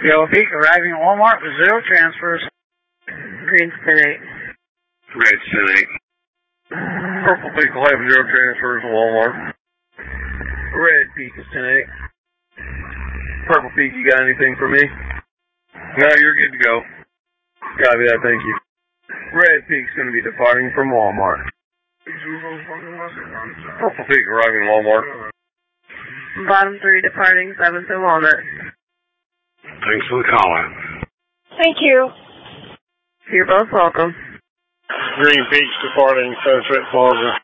Yellow Peak arriving at Walmart with 0 transfers. Green's 10-8. Red's 10-8. Purple Peak will have 0 transfers to Walmart. Red Peak is 10-8. Purple Peak, you got anything for me? No, you're good to go. Copy that, thank you. Red Peak's going to be departing from Walmart. Purple Peak arriving at Walmart. Bottom 3 departing 7th and Walnut. Thanks for the call out. Thank you. You're both welcome. Green Peak's departing Sunset Plaza.